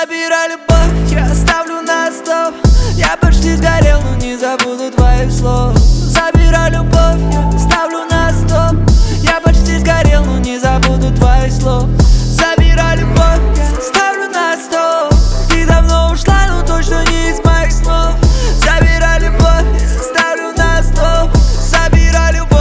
Забирай любовь, я оставлю на стоп. Я почти сгорел, но не забуду твоих слов. Забирай любовь, я оставлю на стоп. Я почти сгорел, но не забуду твоих слов. Забирай любовь, я оставлю на стоп. Ты давно ушла, но точно не из моих снов. Забирай любовь, я оставлю на стоп. Забирай любовь.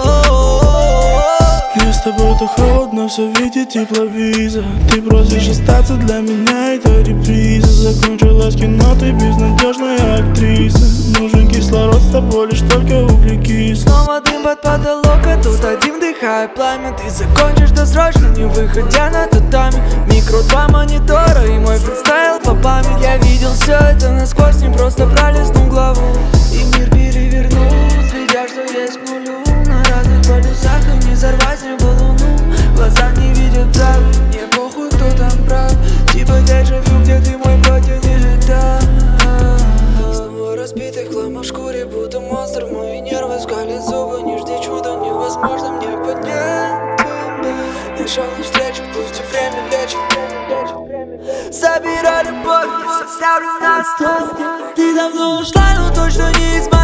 Мне с тобой так холодно, все видит тепловизор. Ты просишь остаться, для меня это реприза. Закончилось кино, ты безнадежная актриса. Нужен кислород, с тобой лишь только углекислый. Снова дым под потолок, а тут один вдыхает пламя. Ты закончишь досрочно, не выходя на татами. Микро, 2 монитора и мой фристайл по памяти. Я видел все это насквозь, не просто пролистнул главу. И мир перевернул, сведя, что есть к нулю. На разных полюсах и не взорвать небо луну. Глаза не видят правды, мне похуй, кто там прав. Типа дежавю, где ты мой против не летал. Снова разбитый хлам в шкуре, будто монстр. Мои нервы скалят зубы, не жди чуда, невозможно мне поднять тебя. Я шел навстречу, пусть и время лечит. Забирай любовь, оставлю на стол. Ты давно ушла, но точно не из моих.